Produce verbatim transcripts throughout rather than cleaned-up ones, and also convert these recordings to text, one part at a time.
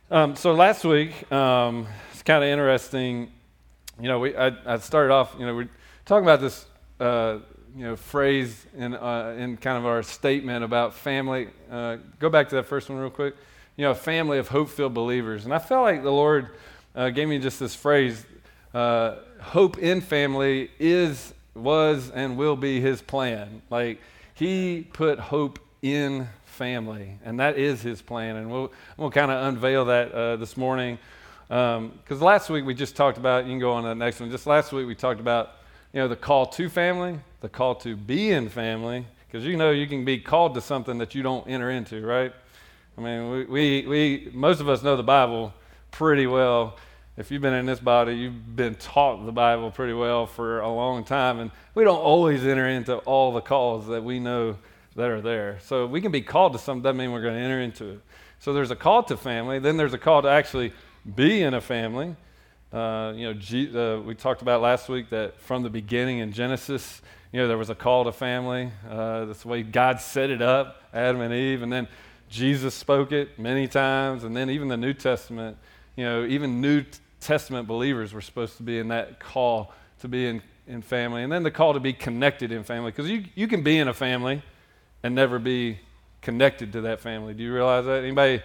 Um, so last week, um, it's kind of interesting. You know, we I, I started off. You know, we're talking about this. Uh, you know, phrase in uh, in kind of our statement about family. Uh, go back to that first one real quick. You know, a family of hope-filled believers, and I felt like the Lord uh, gave me just this phrase. Uh, hope in family is, was, and will be His plan. Like He put hope in family, and that is His plan, and we'll we'll kind of unveil that uh, this morning. Because um, last week we just talked about. You can go on to the next one. Just last week we talked about you know the call to family, the call to be in family. Because you know you can be called to something that you don't enter into, right? I mean, we we, we most of us know the Bible pretty well. If you've been in this body, you've been taught the Bible pretty well for a long time, and we don't always enter into all the calls that we know that are there. So we can be called to something, doesn't mean we're going to enter into it. So there's a call to family, then there's a call to actually be in a family. Uh, you know, G, uh, we talked about last week that from the beginning in Genesis, you know, there was a call to family. Uh, that's the way God set it up, Adam and Eve, and then Jesus spoke it many times, and then even the New Testament, you know, even New Testament believers were supposed to be in that call to be in, in family, and then the call to be connected in family, because you, you can be in a family and never be connected to that family. Do you realize that? Anybody,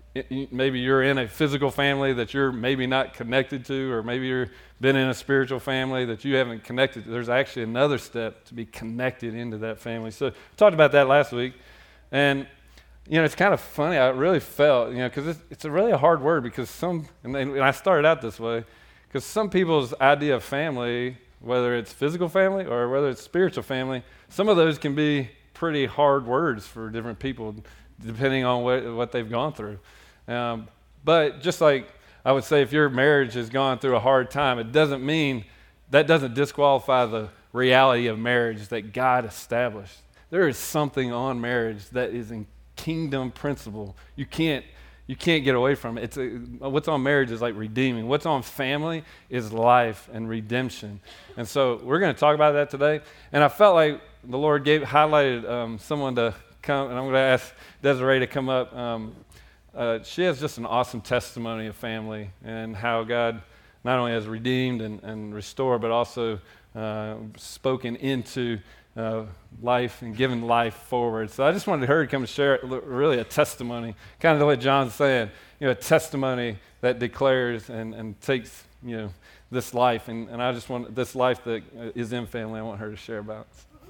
maybe you're in a physical family that you're maybe not connected to, or maybe you've been in a spiritual family that you haven't connected to. There's actually another step to be connected into that family. So we talked about that last week, and you know, it's kind of funny. I really felt, you know, because it's, it's a really a hard word, because some, and, then, and I started out this way, because some people's idea of family, whether it's physical family or whether it's spiritual family, some of those can be pretty hard words for different people, depending on what, what they've gone through. Um, but just like I would say, if your marriage has gone through a hard time, it doesn't mean, that doesn't disqualify the reality of marriage that God established. There is something on marriage that is in kingdom principle. You can't you can't get away from it. It's a, what's on marriage is like redeeming. What's on family is life and redemption. And so we're going to talk about that today. And I felt like the Lord gave highlighted um, someone to come, and I'm going to ask Desiree to come up. Um, uh, she has just an awesome testimony of family and how God not only has redeemed and, and restored, but also uh, spoken into Uh, life and giving life forward. So I just wanted her to come and share really a testimony, kind of the way John's saying, you know, a testimony that declares and, and takes, you know, this life. And, and I just want this life that is in family, I want her to share about.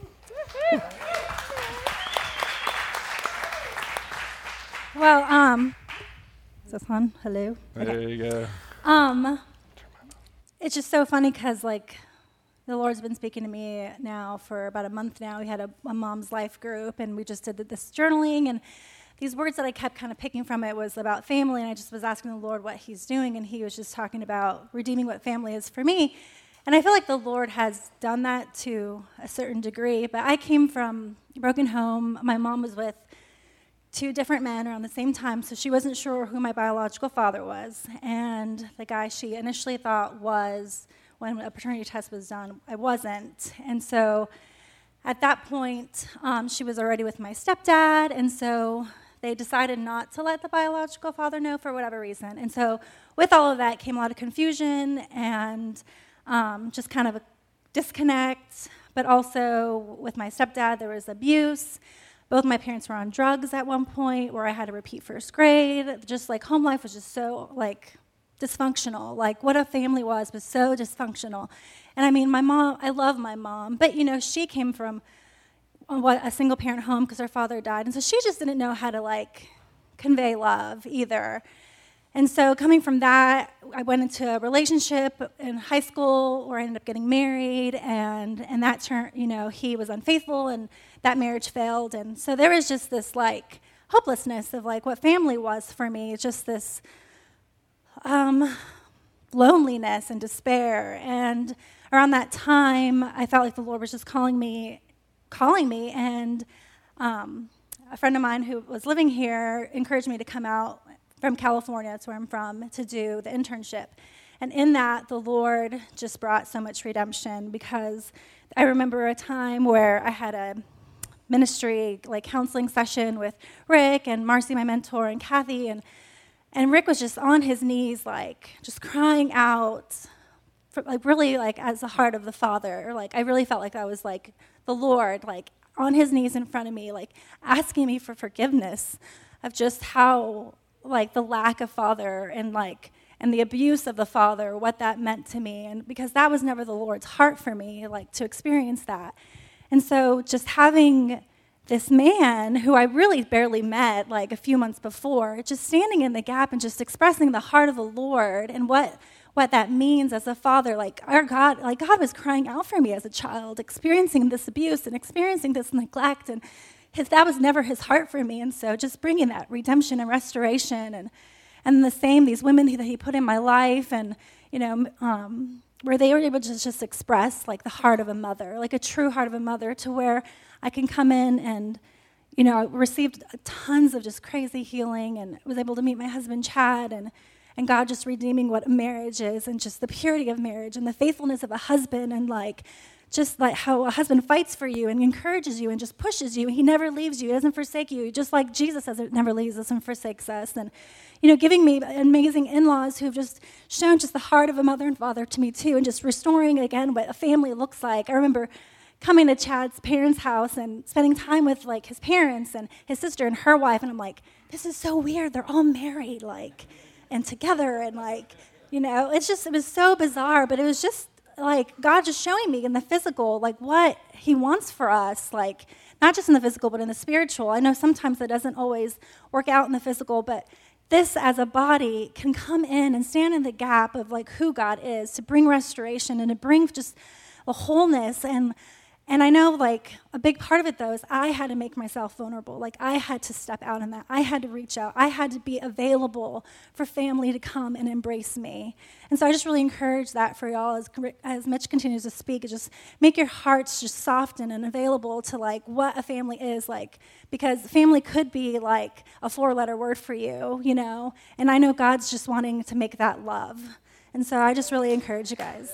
Well, um, is this on? Hello? There okay. you go. Um, it's just so funny because, like, the Lord's been speaking to me now for about a month now. We had a, a mom's life group, and we just did this journaling, and these words that I kept kind of picking from it was about family, and I just was asking the Lord what He's doing, and He was just talking about redeeming what family is for me. And I feel like the Lord has done that to a certain degree, but I came from a broken home. My mom was with two different men around the same time, so she wasn't sure who my biological father was, and the guy she initially thought was, when a paternity test was done, I wasn't. And so at that point, um, she was already with my stepdad, and so they decided not to let the biological father know for whatever reason. And so with all of that came a lot of confusion and um, just kind of a disconnect, but also with my stepdad, there was abuse. Both my parents were on drugs at one point where I had to repeat first grade. Just like home life was just so like dysfunctional, like what a family was, was so dysfunctional. And I mean, my mom, I love my mom, but you know, she came from what a single parent home because her father died. And so she just didn't know how to like convey love either. And so coming from that, I went into a relationship in high school where I ended up getting married, and, and that turned, you know, he was unfaithful and that marriage failed. And so there was just this like hopelessness of like what family was for me, just this Um, loneliness and despair. And around that time, I felt like the Lord was just calling me, calling me. And um, a friend of mine who was living here encouraged me to come out from California, that's where I'm from, to do the internship. And in that, the Lord just brought so much redemption, because I remember a time where I had a ministry like counseling session with Rick and Marcy, my mentor, and Kathy, and And Rick was just on his knees, like, just crying out, for, like, really, like, as the heart of the Father. Like, I really felt like I was, like, the Lord, like, on his knees in front of me, like, asking me for forgiveness of just how, like, the lack of Father and, like, and the abuse of the Father, what that meant to me. And because that was never the Lord's heart for me, like, to experience that. And so just having this man who I really barely met like a few months before, just standing in the gap and just expressing the heart of the Lord and what what that means as a father, like our God, like God was crying out for me as a child, experiencing this abuse and experiencing this neglect, and his, that was never his heart for me. And so just bringing that redemption and restoration, and and the same, these women that he put in my life, and you know, um, where they were able to just express like the heart of a mother, like a true heart of a mother, to where I can come in and, you know, I received tons of just crazy healing, and was able to meet my husband, Chad, and, and God just redeeming what marriage is, and just the purity of marriage and the faithfulness of a husband, and like just like how a husband fights for you and encourages you and just pushes you. He never leaves you. He doesn't forsake you, just like Jesus says it never leaves us and forsakes us. And, you know, giving me amazing in-laws who've just shown just the heart of a mother and father to me too, and just restoring, again, what a family looks like. I remember coming to Chad's parents' house and spending time with like his parents and his sister and her wife, and I'm like, this is so weird. They're all married, like, and together, and like, you know, it's just, it was so bizarre, but it was just like God just showing me in the physical, like what he wants for us, like not just in the physical, but in the spiritual. I know sometimes it doesn't always work out in the physical, but this as a body can come in and stand in the gap of like who God is, to bring restoration and to bring just a wholeness. And And I know, like, a big part of it, though, is I had to make myself vulnerable. Like, I had to step out in that. I had to reach out. I had to be available for family to come and embrace me. And so I just really encourage that for y'all as, as Mitch continues to speak. Just make your hearts just soften and available to, like, what a family is, like, because family could be, like, a four-letter word for you, you know? And I know God's just wanting to make that love. And so I just really encourage you guys.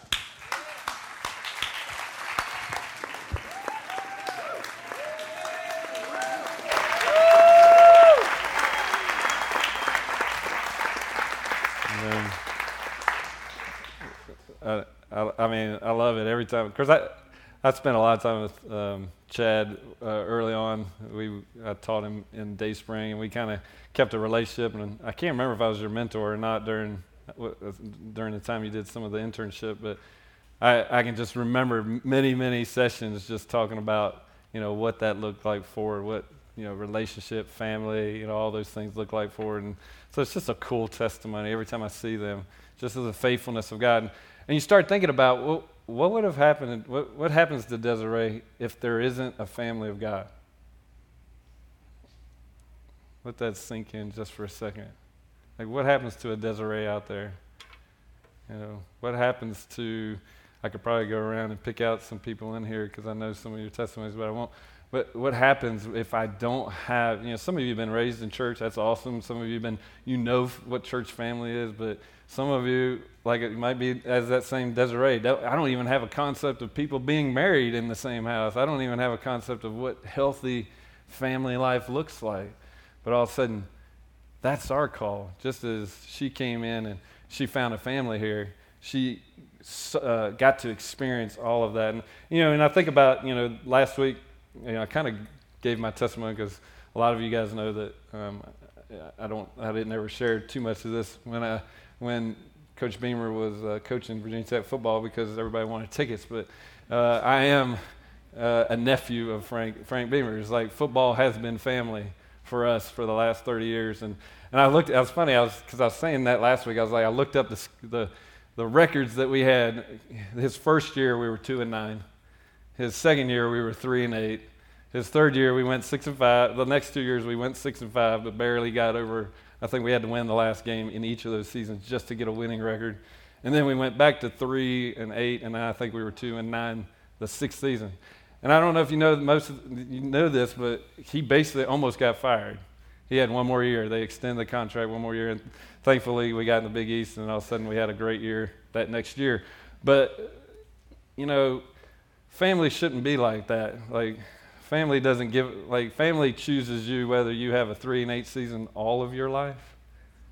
I, I, I mean, I love it every time. Because I, I spent a lot of time with um, Chad uh, early on. We I taught him in Dayspring, and we kind of kept a relationship. And I can't remember if I was your mentor or not during during the time you did some of the internship, but I, I can just remember many, many sessions just talking about, you know, what that looked like forward, what, you know, relationship, family, you know, all those things look like forward. And so it's just a cool testimony every time I see them, just of the faithfulness of God. And, and you start thinking about, well, what would have happened, what, what happens to Desiree if there isn't a family of God? Let that sink in just for a second. Like, what happens to a Desiree out there? You know, what happens to, I could probably go around and pick out some people in here because I know some of your testimonies, but I won't. But what happens if I don't have, you know, some of you have been raised in church, that's awesome. Some of you have been, you know what church family is, but some of you, like it might be as that same Desiree, I don't even have a concept of people being married in the same house. I don't even have a concept of what healthy family life looks like. But all of a sudden, that's our call. Just as she came in and she found a family here, she uh, got to experience all of that. And, you know, and I think about, you know, last week, you know, I kind of gave my testimony because a lot of you guys know that um, I don't, I didn't ever share too much of this when I, when Coach Beamer was uh, coaching Virginia Tech football because everybody wanted tickets. But uh, I am uh, a nephew of Frank Frank Beamer. It's like football has been family for us for the last thirty years. And and I looked. It was funny. I was because I was saying that last week. I was like, I looked up the the the records that we had. His first year we were two and nine. His second year, we were three and eight. His third year, we went six and five. The next two years, we went six and five, but barely got over. I think we had to win the last game in each of those seasons just to get a winning record. And then we went back to three and eight, and I think we were two and nine the sixth season. And I don't know if you know most of, you know this, but he basically almost got fired. He had one more year. They extended the contract one more year, and thankfully we got in the Big East, and all of a sudden we had a great year that next year. But you know. Family shouldn't be like that. Like, family doesn't give, like, family chooses you whether you have a three and eight season all of your life,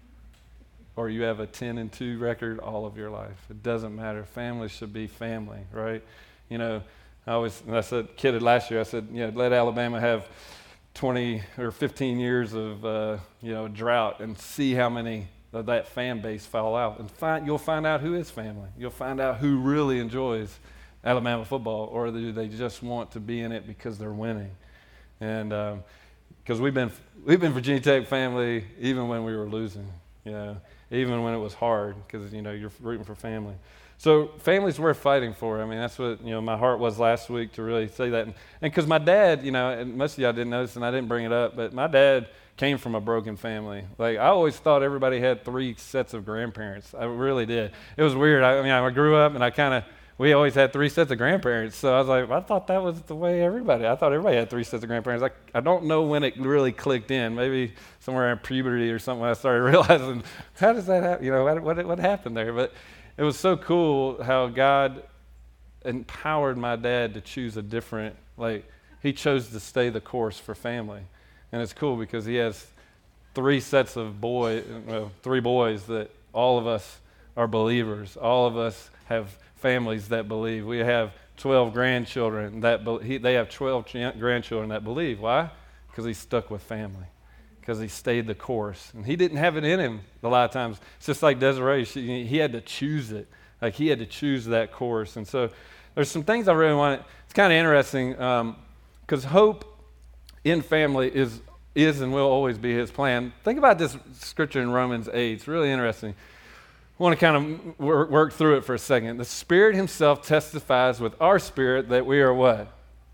or you have a ten and two record all of your life. It doesn't matter. Family should be family, right? You know, I always, and I said, kidded last year, I said, you know, let Alabama have twenty or fifteen years of, uh, you know, drought and see how many of that fan base fall out. And find, you'll find out who is family. You'll find out who really enjoys Alabama football, or do they just want to be in it because they're winning. And because um, we've been we've been Virginia Tech family even when we were losing, you know, even when it was hard, because, you know, you're rooting for family. So family's worth fighting for. I mean, that's what, you know, my heart was last week to really say that. And because my dad, you know, and most of y'all didn't notice, and I didn't bring it up, but my dad came from a broken family. Like, I always thought everybody had three sets of grandparents. I really did. It was weird. I, I mean, I grew up, and I kind of, we always had three sets of grandparents. So I was like, I thought that was the way everybody, I thought everybody had three sets of grandparents. Like, I don't know when it really clicked in. Maybe somewhere in puberty or something when I started realizing, how does that happen? You know, what, what, what happened there? But it was so cool how God empowered my dad to choose a different, like, he chose to stay the course for family. And it's cool because he has three sets of boys, well, three boys that all of us are believers. All of us have families that believe. We have twelve grandchildren that be, he, they have twelve ch- grandchildren that believe. Why? Because he stuck with family. Because he stayed the course. And he didn't have it in him a lot of times. It's just like Desiree. She, he had to choose it. Like, he had to choose that course. And so there's some things I really want. It's kind of interesting because um, hope in family is is and will always be his plan. Think about this scripture in Romans eight. It's really interesting. I want to kind of work, work through it for a second. The Spirit himself testifies with our spirit that we are what?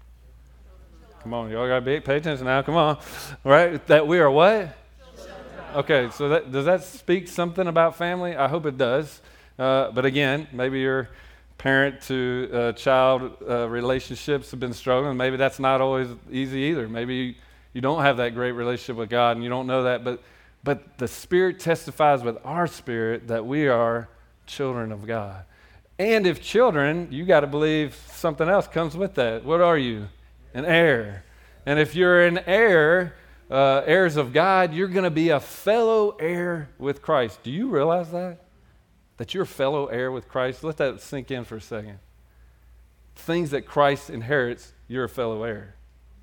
Come on, y'all got to pay attention now. Come on. All right? That we are what? Okay, so that, does that speak something about family? I hope it does. Uh, but again, maybe your parent to uh, child uh, relationships have been struggling. Maybe that's not always easy either. Maybe you, you don't have that great relationship with God and you don't know that. But, but the Spirit testifies with our spirit that we are children of God. And if children, you got to believe something else comes with that. What are you? An heir. And if you're an heir, uh, heirs of God, you're going to be a fellow heir with Christ. Do you realize that? That you're a fellow heir with Christ? Let that sink in for a second. Things that Christ inherits, you're a fellow heir.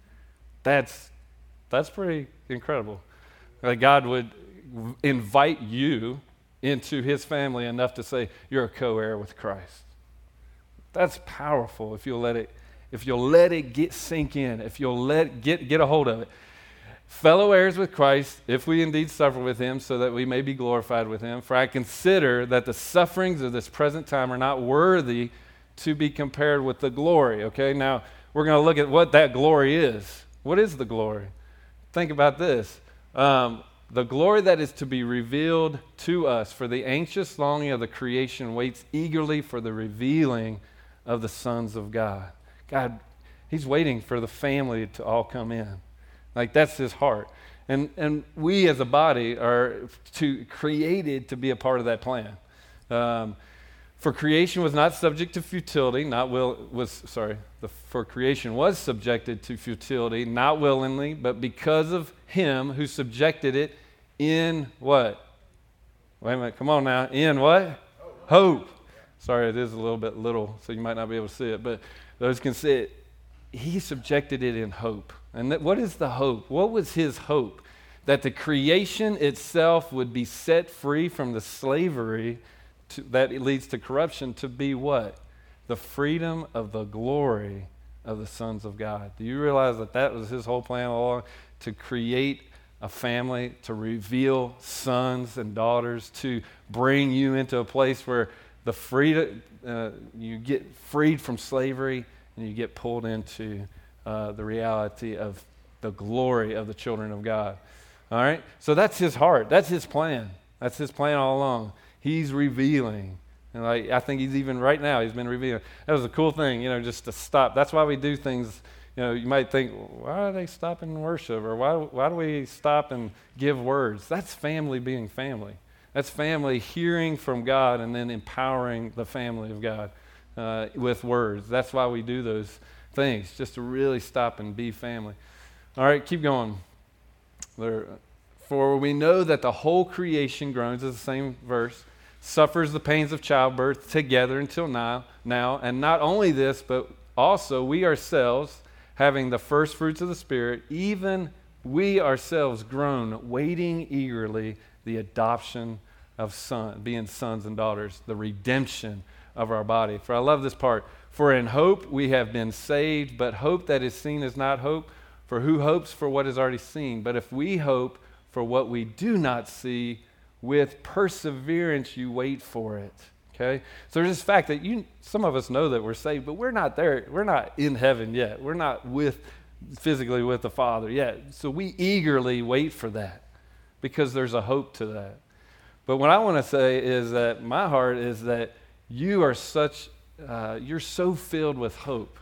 That's, that's pretty incredible. Like, God would invite you into his family enough to say, you're a co-heir with Christ. That's powerful if you'll let it If you'll let it get sink in, if you'll let get get a hold of it. Fellow heirs with Christ, if we indeed suffer with him, so that we may be glorified with him. For I consider that the sufferings of this present time are not worthy to be compared with the glory. Okay, now we're going to look at what that glory is. What is the glory? Think about this. Um, the glory that is to be revealed to us, for the anxious longing of the creation waits eagerly for the revealing of the sons of God. God, he's waiting for the family to all come in. Like, that's his heart. And and we as a body are to created to be a part of that plan. Um, for creation was not subject to futility, not will was sorry, the for creation was subjected to futility, not willingly, but because of him who subjected it in what? Wait a minute, come on now. In what? Hope. Hope. Sorry, it is a little bit little, so you might not be able to see it, but those can see it. He subjected it in hope. And that, what is the hope? What was his hope? That the creation itself would be set free from the slavery to, that it leads to corruption, to be what? The freedom of the glory of the sons of God. Do you realize that that was his whole plan all along? To create a family, to reveal sons and daughters, to bring you into a place where the freedom, uh, you get freed from slavery and you get pulled into uh, the reality of the glory of the children of God. All right? So that's his heart. That's his plan. That's his plan all along. He's revealing. And like, I think he's even right now, he's been revealing. That was a cool thing, you know, just to stop. That's why we do things. You know, you might think, why are they stopping worship? Or why, why do we stop and give words? That's family being family. That's family hearing from God and then empowering the family of God uh, with words. That's why we do those things, just to really stop and be family. All right, keep going. There, For we know that the whole creation groans, is the same verse, suffers the pains of childbirth together until now, now. And not only this, but also we ourselves, having the first fruits of the Spirit, even we ourselves groan, waiting eagerly the adoption of son, being sons and daughters, the redemption of our body. For I love this part. For in hope we have been saved, but hope that is seen is not hope. For who hopes for what is already seen? But if we hope for what we do not see, with perseverance you wait for it. Okay? So there's this fact that you, some of us know that we're saved, but we're not there. We're not in heaven yet. We're not with physically with the Father yet. So we eagerly wait for that because there's a hope to that. But what I want to say is that my heart is that you are such, uh, you're so filled with hope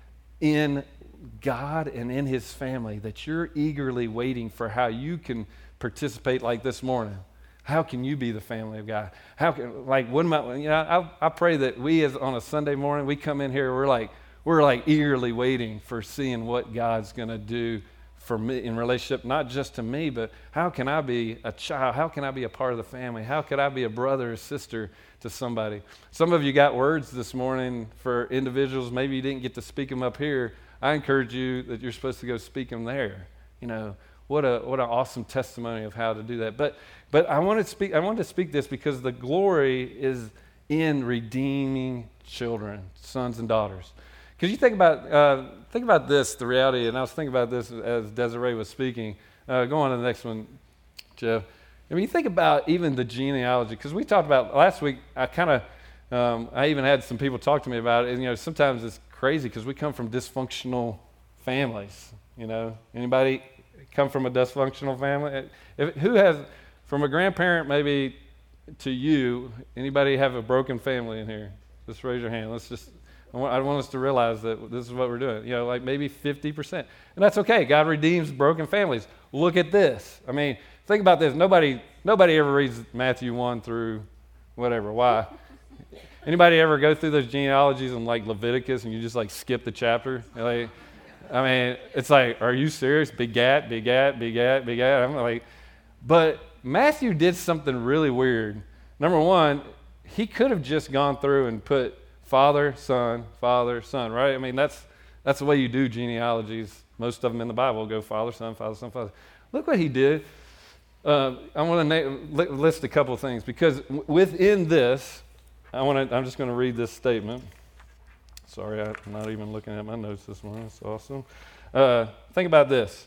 in God and in His family that you're eagerly waiting for how you can participate like this morning. How can you be the family of God? How can, like, what am I, you know, I, I pray that we as on a Sunday morning, we come in here, we're like, we're like eagerly waiting for seeing what God's going to do for me in relationship, not just to me, but how can I be a child? How can I be a part of the family? How could I be a brother or sister to somebody? Some of you got words this morning for individuals. Maybe you didn't get to speak them up here. I encourage you that you're supposed to go speak them there. You know, what a what an awesome testimony of how to do that. But but I want to speak. I want to speak this because the glory is in redeeming children, sons and daughters. Because you think about uh, think about this, the reality, and I was thinking about this as Desiree was speaking. Uh, go on to the next one, Jeff. I mean, you think about even the genealogy, because we talked about last week. I kind of, um, I even had some people talk to me about it. And you know, sometimes it's crazy because we come from dysfunctional families. You know, anybody come from a dysfunctional family? If, who has, from a grandparent maybe to you, anybody have a broken family in here? Just raise your hand. Let's just. I want us to realize that this is what we're doing. You know, like maybe fifty percent. And that's okay. God redeems broken families. Look at this. I mean, think about this. Nobody nobody ever reads Matthew one through whatever. Why? Anybody ever go through those genealogies in like Leviticus and you just like skip the chapter? Like, I mean, it's like, are you serious? Begat, begat, begat, begat. I'm like, but Matthew did something really weird. Number one, he could have just gone through and put Father, Son, Father, Son, right? I mean, that's that's the way you do genealogies. Most of them in the Bible go Father, Son, Father, Son, Father. Look what he did. Uh, I want to na- list a couple of things because w- within this, I want to. I'm just going to read this statement. Sorry, I'm not even looking at my notes this morning. It's awesome. Uh, think about this.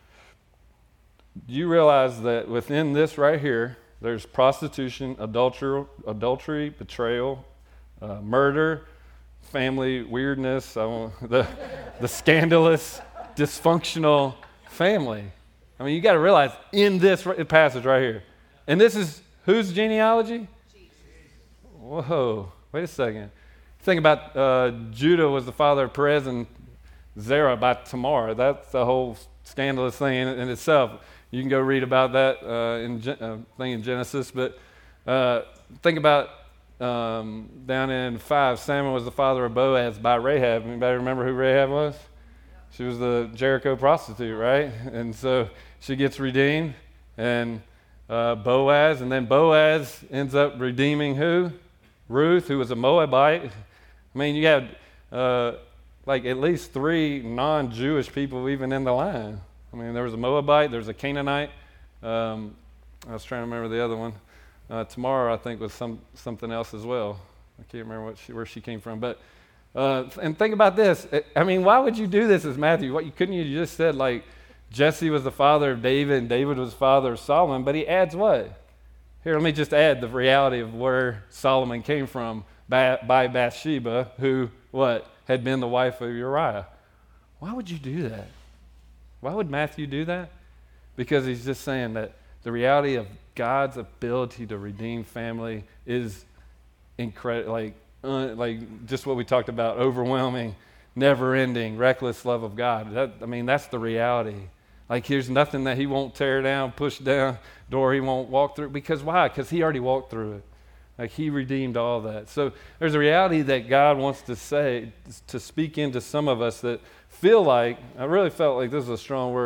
Do you realize that within this right here, there's prostitution, adultery, adultery, betrayal, Uh, murder, family weirdness, I want, the the scandalous, dysfunctional family. I mean, you got to realize in this passage right here, and this is whose genealogy? Jesus. Whoa! Wait a second. Think about uh, Judah was the father of Perez and Zerah by Tamar. That's the whole scandalous thing in, in itself. You can go read about that uh, in uh, thing in Genesis, but uh, think about. Um, down in five, Samuel was the father of Boaz by Rahab. Anybody remember who Rahab was? She was the Jericho prostitute, right? And so she gets redeemed, and uh, Boaz, and then Boaz ends up redeeming who? Ruth, who was a Moabite. I mean, you had uh, like at least three non-Jewish people even in the line. I mean, there was a Moabite, there was a Canaanite. Um, I was trying to remember the other one. Uh, Tamar, I think, was some something else as well. I can't remember what she, where she came from. But uh, and think about this. I mean, why would you do this as Matthew? What you couldn't you just said like Jesse was the father of David and David was the father of Solomon? But he adds what? Here, let me just add the reality of where Solomon came from by, by Bathsheba, who what had been the wife of Uriah. Why would you do that? Why would Matthew do that? Because he's just saying that the reality of God's ability to redeem family is incredible, like, uh, like just what we talked about, overwhelming, never-ending, reckless love of God. That, I mean, that's the reality. Like, there's nothing that He won't tear down, push down, door He won't walk through. Because why? Because He already walked through it. Like, He redeemed all that. So there's a reality that God wants to say, to speak into some of us that feel like, I really felt like this is a strong word, that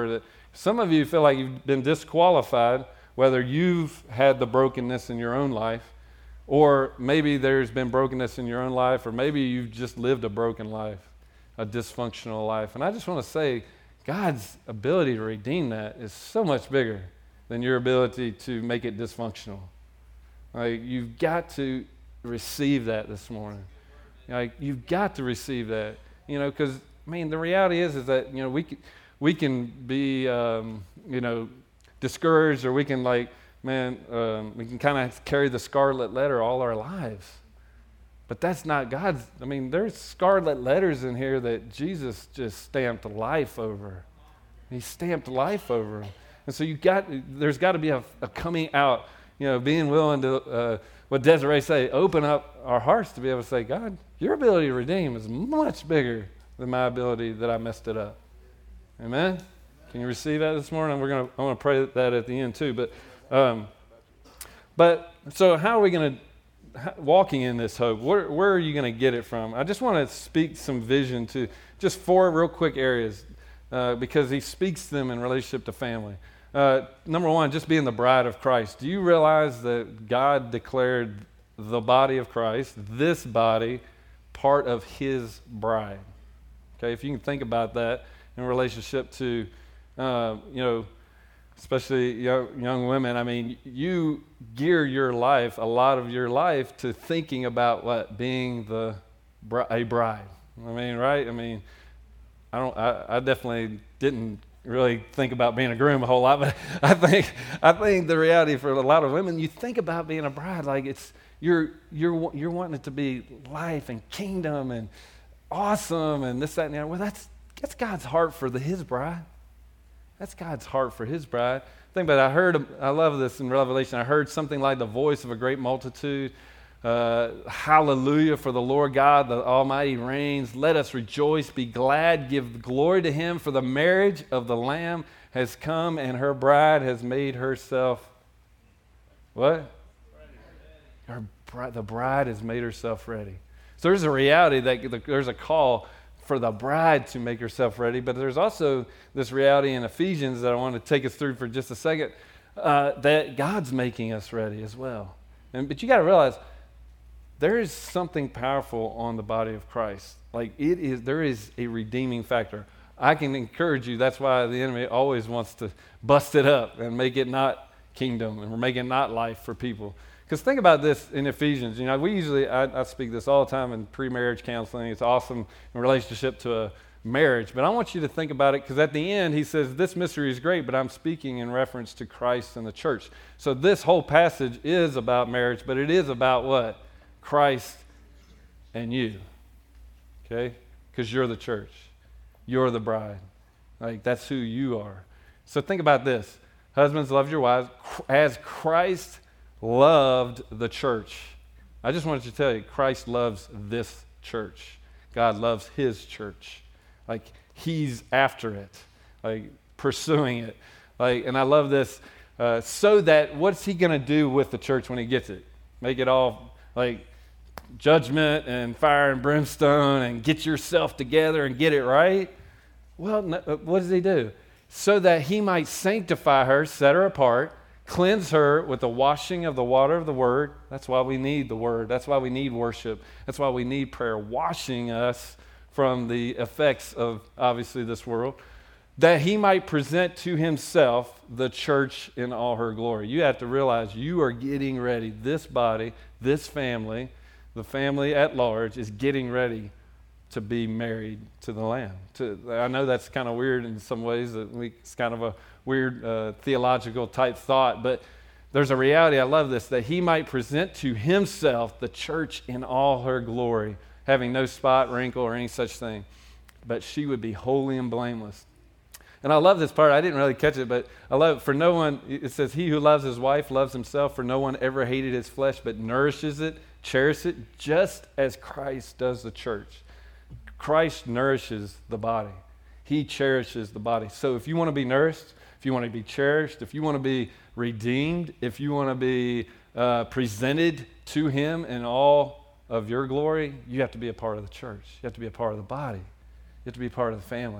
Some of you feel like you've been disqualified, whether you've had the brokenness in your own life, or maybe there's been brokenness in your own life, or maybe you've just lived a broken life, a dysfunctional life. And I just want to say, God's ability to redeem that is so much bigger than your ability to make it dysfunctional. Like, you've got to receive that this morning. Like, you've got to receive that, you know, because, I mean, the reality is, is that, you know, we can, we can be, um, you know, discouraged, or we can, like, man, um, we can kind of carry the scarlet letter all our lives. But that's not God's. I mean, there's scarlet letters in here that Jesus just stamped life over. He stamped life over. And so you got, there's got to be a, a coming out, you know, being willing to, uh, what Desiree say, open up our hearts to be able to say, God, your ability to redeem is much bigger than my ability that I messed it up. Amen? Can you receive that this morning? We're gonna. I want to pray that at the end too. But, um, but so how are we going to walking in this hope? Where where are you going to get it from? I just want to speak some vision to just four real quick areas uh, because he speaks them in relationship to family. Uh, number one, just being the bride of Christ. Do you realize that God declared the body of Christ, this body, part of His bride? Okay, if you can think about that in relationship to, uh, you know, especially young, young women. I mean, you gear your life, a lot of your life, to thinking about what being the a bride. I mean, right? I mean, I don't. I, I definitely didn't really think about being a groom a whole lot, but I think I think the reality for a lot of women, you think about being a bride like it's you're you're you're wanting it to be life and kingdom and awesome and this, that, and the other. Well, that's that's God's heart for the His bride. That's God's heart for His bride. Think about it. I heard, I love this in Revelation. I heard something like the voice of a great multitude. Uh, Hallelujah, for the Lord God, the Almighty reigns. Let us rejoice, be glad, give glory to Him, for the marriage of the Lamb has come, and her bride has made herself, what? Her bride, the bride has made herself ready. So there's a reality that there's a call for the bride to make herself ready, but there's also this reality in Ephesians that I want to take us through for just a second, uh, that God's making us ready as well. And but you got to realize there is something powerful on the body of Christ. Like it is, there is a redeeming factor. I can encourage you. That's why the enemy always wants to bust it up and make it not kingdom and make it not life for people. Because think about this in Ephesians. You know, we usually, I, I speak this all the time in pre-marriage counseling. It's awesome in relationship to a marriage. But I want you to think about it because at the end, he says, this mystery is great, but I'm speaking in reference to Christ and the church. So this whole passage is about marriage, but it is about what? Christ and you. Okay? Because you're the church. You're the bride. Like, that's who you are. So think about this. Husbands, love your wives as Christ loved the church. I just wanted to tell you, Christ loves this church. God loves His church. Like, He's after it, like pursuing it. Like, and I love this. Uh, so that what's He going to do with the church when He gets it? Make it all like judgment and fire and brimstone and get yourself together and get it right? Well, no, what does He do? So that He might sanctify her, set her apart, cleanse her with the washing of the water of the Word. That's why we need the Word. That's why we need worship. That's why we need prayer, washing us from the effects of, obviously, this world, that He might present to Himself the church in all her glory. You have to realize you are getting ready. This body, this family, the family at large is getting ready to be married to the Lamb. To, I know that's kind of weird in some ways. That we, it's kind of a weird uh, theological type thought, but there's a reality, I love this, that He might present to Himself the church in all her glory, having no spot, wrinkle, or any such thing, but she would be holy and blameless. And I love this part. I didn't really catch it, but I love it. For no one, it says, he who loves his wife loves himself, for no one ever hated his flesh, but nourishes it, cherishes it, just as Christ does the church. Christ nourishes the body. He cherishes the body. So if you want to be nourished, if you want to be cherished, if you want to be redeemed, if you want to be uh, presented to Him in all of your glory, you have to be a part of the church. You have to be a part of the body. You have to be a part of the family.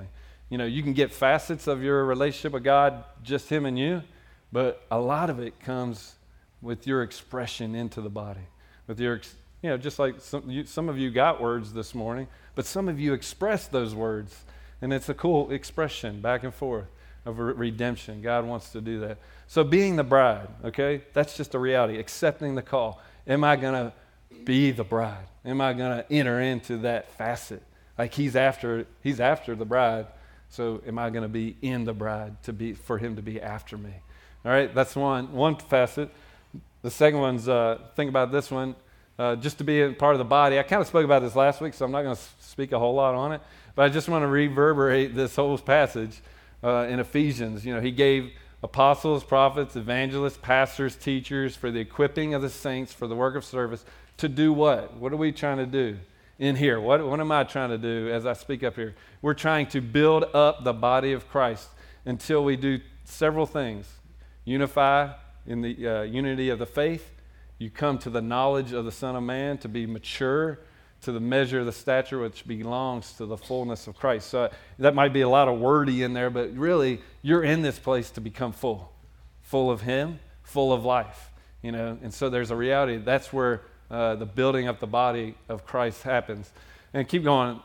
You know, you can get facets of your relationship with God, just him and you, but a lot of it comes with your expression into the body. With your, ex- you know, just like some, you, some of you got words this morning, but some of you express those words. And it's a cool expression back and forth of re- redemption. God wants to do that. So being the bride, okay, that's just a reality. Accepting the call. Am I going to be the bride? Am I going to enter into that facet? Like he's after, he's after the bride. So am I going to be in the bride to be for him to be after me? All right, that's one one facet. The second one's, uh, think about this one, uh, just to be a part of the body. I kind of spoke about this last week, so I'm not going to speak a whole lot on it. But I just want to reverberate this whole passage uh, in Ephesians. You know, he gave apostles, prophets, evangelists, pastors, teachers for the equipping of the saints for the work of service to do what? What are we trying to do in here? What, what am I trying to do as I speak up here? We're trying to build up the body of Christ until we do several things. Unify in the uh, unity of the faith. You come to the knowledge of the Son of Man to be mature, to the measure of the stature which belongs to the fullness of Christ. So that might be a lot of wordy in there, but really you're in this place to become full, full of him, full of life, you know. And so there's a reality. That's where uh, the building up the body of Christ happens. And keep going.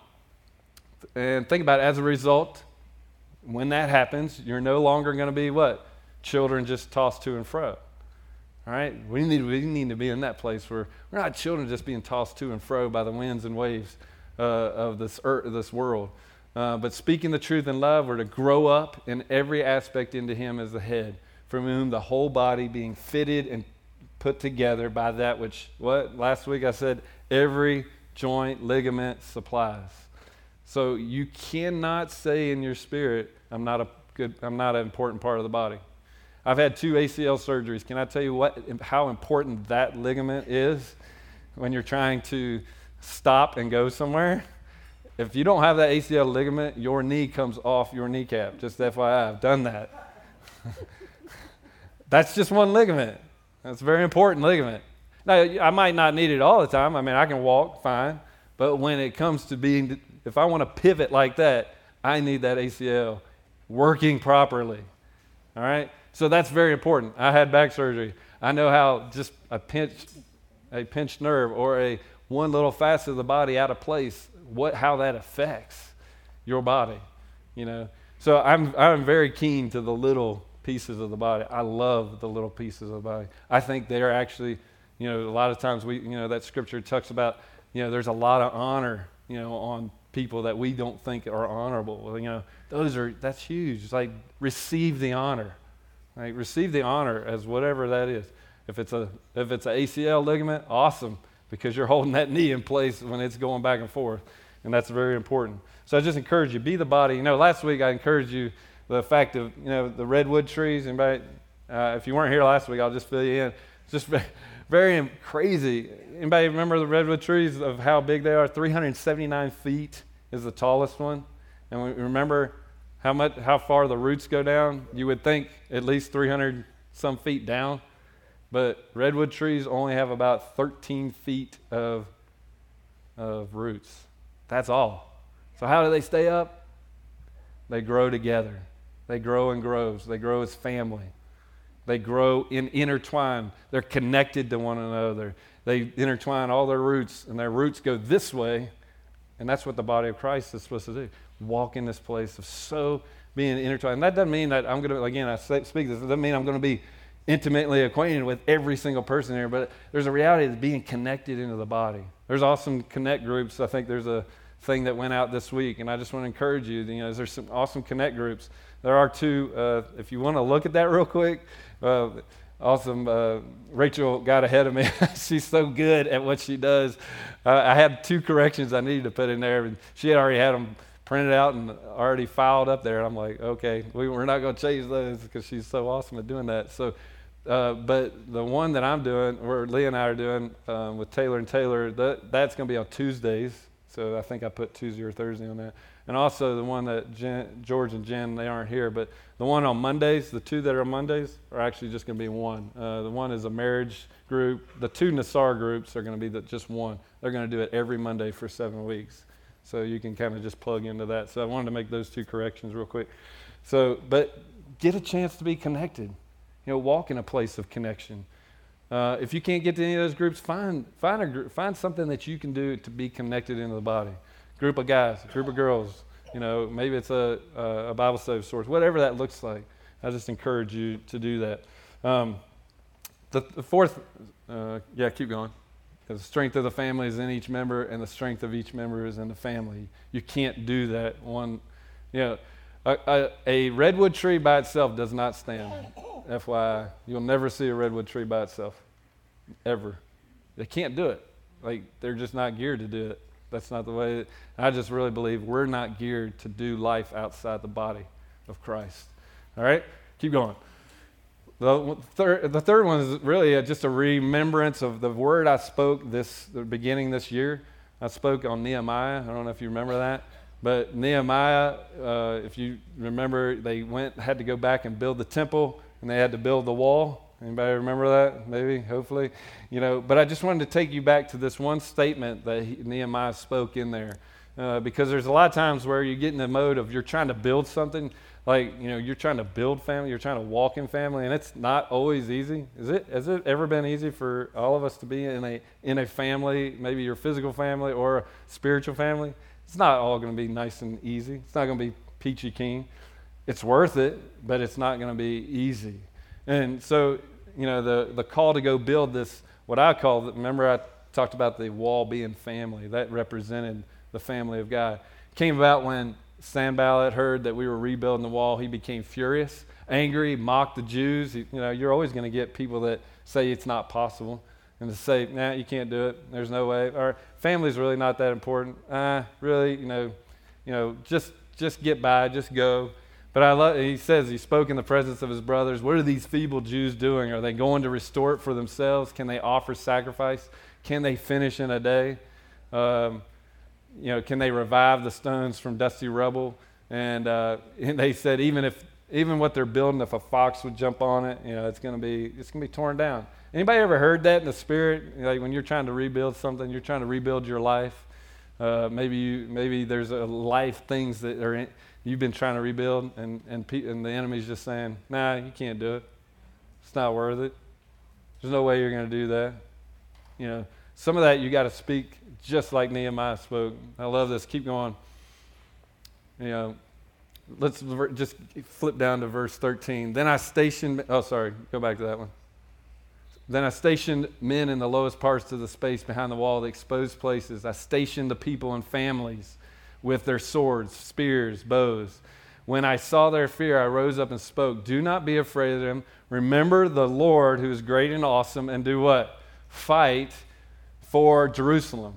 And think about it. As a result, when that happens, you're no longer going to be what? Children just tossed to and fro. All right? We need, we need to be in that place where we're not children just being tossed to and fro by the winds and waves uh, of this earth, this world. Uh, but speaking the truth in love, we're to grow up in every aspect into him as the head, from whom the whole body being fitted and put together by that which, what? Last week I said, every joint, ligament supplies. So you cannot say in your spirit, I'm not a good, I'm not an important part of the body. I've had two A C L surgeries. Can I tell you what, how important that ligament is when you're trying to stop and go somewhere? If you don't have that A C L ligament, your knee comes off your kneecap. Just F Y I, I've done that. That's just one ligament. That's a very important ligament. Now, I might not need it all the time. I mean, I can walk fine. But when it comes to being, if I want to pivot like that, I need that A C L working properly. All right? So that's very important. I had back surgery. I know how just a pinched, a pinched nerve or a one little facet of the body out of place, what how that affects your body, you know. So I'm I'm very keen to the little pieces of the body. I love the little pieces of the body. I think they're actually, you know, a lot of times we, you know, that scripture talks about, you know, there's a lot of honor, you know, on people that we don't think are honorable. Well, you know, those are that's huge. It's like receive the honor. Like receive the honor as whatever that is. If it's a if it's an A C L ligament, awesome, because you're holding that knee in place when it's going back and forth, and that's very important. So I just encourage you, be the body. You know, last week I encouraged you the fact of, you know, the redwood trees. Anybody, uh, if you weren't here last week, I'll just fill you in. It's just very, very crazy. Anybody remember the redwood trees of how big they are? three hundred seventy-nine feet is the tallest one, and we remember how much, how far the roots go down. You would think at least three hundred some feet down, but redwood trees only have about thirteen feet of, of roots. That's all. So how do they stay up? They grow together. They grow in groves. They grow as family. They grow in intertwine. They're connected to one another. They intertwine all their roots, and their roots go this way, and that's what the body of Christ is supposed to do. Walk in this place of so being intertwined. And that doesn't mean that I'm going to, again, I say, speak this, it doesn't mean I'm going to be intimately acquainted with every single person here, but there's a reality of being connected into the body. There's awesome connect groups. I think there's a thing that went out this week, and I just want to encourage you, you know, there's some awesome connect groups. There are two, uh, if you want to look at that real quick, uh, awesome, uh, Rachel got ahead of me. She's so good at what she does. Uh, I had two corrections I needed to put in there, and she had already had them printed out and already filed up there. And I'm like, okay, we, we're not going to change those because she's so awesome at doing that. So, uh, but the one that I'm doing, or Leah and I are doing um, with Taylor and Taylor, that, that's going to be on Tuesdays. So I think I put Tuesday or Thursday on that. And also the one that Jen, George and Jen, they aren't here, but the one on Mondays, the two that are on Mondays are actually just going to be one. Uh, the one is a marriage group. The two Nassar groups are going to be the, just one. They're going to do it every Monday for seven weeks. So you can kind of just plug into that. So I wanted to make those two corrections real quick. So, but get a chance to be connected. You know, walk in a place of connection. Uh, if you can't get to any of those groups, find find a group, find something that you can do to be connected into the body. Group of guys, a group of girls. You know, maybe it's a a Bible study of sorts. Whatever that looks like, I just encourage you to do that. Um, the, the fourth, uh, yeah, keep going. The strength of the family is in each member, and the strength of each member is in the family. You can't do that one. You know, a, a, a redwood tree by itself does not stand. F Y I, you'll never see a redwood tree by itself, ever. They can't do it. Like, they're just not geared to do it. That's not the way. That, I just really believe we're not geared to do life outside the body of Christ. All right, keep going. The third, the third one is really a, just a remembrance of the word I spoke this the beginning this year. I spoke on Nehemiah. I don't know if you remember that, but Nehemiah, uh, if you remember, they went had to go back and build the temple, and they had to build the wall. Anybody remember that? Maybe, hopefully, you know. But I just wanted to take you back to this one statement that he, Nehemiah spoke in there, uh, because there's a lot of times where you get in the mode of you're trying to build something. Like, you know, you're trying to build family, you're trying to walk in family, and it's not always easy. Is it? Has it ever been easy for all of us to be in a in a family, maybe your physical family or a spiritual family? It's not all going to be nice and easy. It's not going to be peachy keen. It's worth it, but it's not going to be easy. And so, you know, the, the call to go build this, what I call, remember I talked about the wall being family. That represented the family of God. It came about when Sanballat heard that we were rebuilding the wall. He became furious, angry, mocked the Jews. He, you know, you're always going to get people that say it's not possible, and to say, nah, you can't do it. There's no way. Or family's really not that important. Uh, really, you know, you know, just just get by, just go. But I love. He says he spoke in the presence of his brothers. What are these feeble Jews doing? Are they going to restore it for themselves? Can they offer sacrifice? Can they finish in a day? Um, You know, can they revive the stones from dusty rubble? And, uh, and they said, even if, even what they're building, if a fox would jump on it, you know, it's going to be, it's going to be torn down. Anybody ever heard that in the spirit? Like when you're trying to rebuild something, you're trying to rebuild your life. Uh, maybe you, maybe there's a life things that are in, you've been trying to rebuild, and and, pe- and the enemy's just saying, nah, you can't do it. It's not worth it. There's no way you're going to do that. You know, some of that you got to speak. Just like Nehemiah spoke. I love this. Keep going. You know, let's ver- just flip down to verse thirteen. Then I stationed, oh, sorry, go back to that one. Then I stationed men in the lowest parts of the space behind the wall, the exposed places. I stationed the people in families with their swords, spears, bows. When I saw their fear, I rose up and spoke. Do not be afraid of them. Remember the Lord who is great and awesome, and do what? Fight for Jerusalem.